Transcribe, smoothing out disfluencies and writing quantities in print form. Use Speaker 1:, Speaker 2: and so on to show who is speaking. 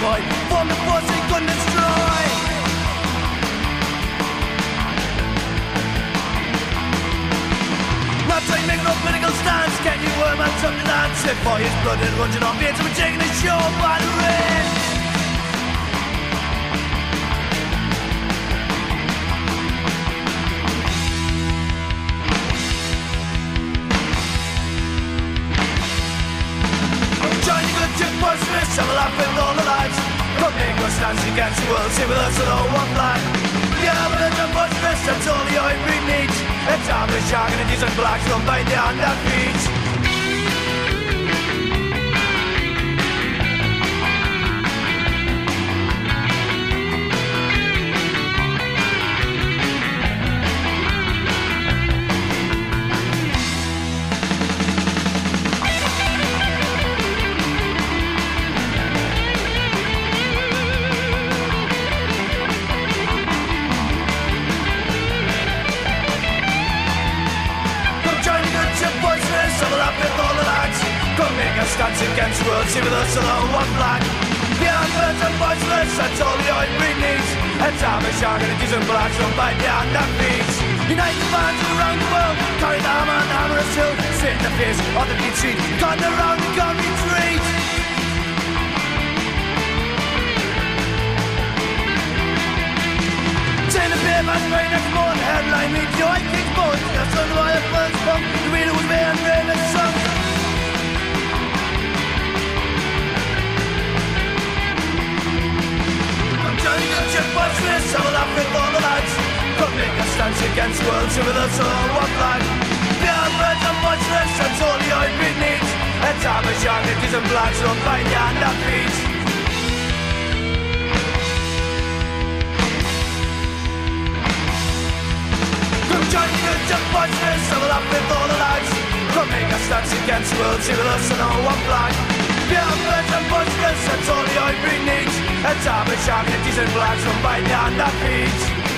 Speaker 1: void, form the force they couldn't destroy. Not trying to make no political stance, can you worm out something that's it for his blood and runs on beards and we're taking the show by the rain. Have a laugh with all the lights. Come make us dance against the world. Sing with us at all one flag. Yeah, but it's a bus fist. That's all the oil we need. It's time to shark and a decent black. Don't bite down that beat. Dance against the world, see with us alone, one flag. Beyond birds and voiceless, that's all the oil we need. A time of shark and a decent black, so bite down that beat. Unite the bands around the world, carry the hammer and hammer us still. Sit in the face on the beat street, gone around and gone retreat. Say the paper's right next morning, headline meets joy, kicks bones. That's on the wire first pump, the reader was there and rain and sun. Johnny got your bus list, have a laugh with all the lads. Come make a stance against the world, see with us all one flag. Beyond birds and bus list, that's all the oil we need. A time of shark, it isn't black, so find your hand that beat. Come Johnny got your bus list, have a laugh with all the lads. Come make a stance against the world, see with us all one flag. Beyond birds and bus list, that's all the oil we need. A time of shark, it isn't black, so find your hand that beat.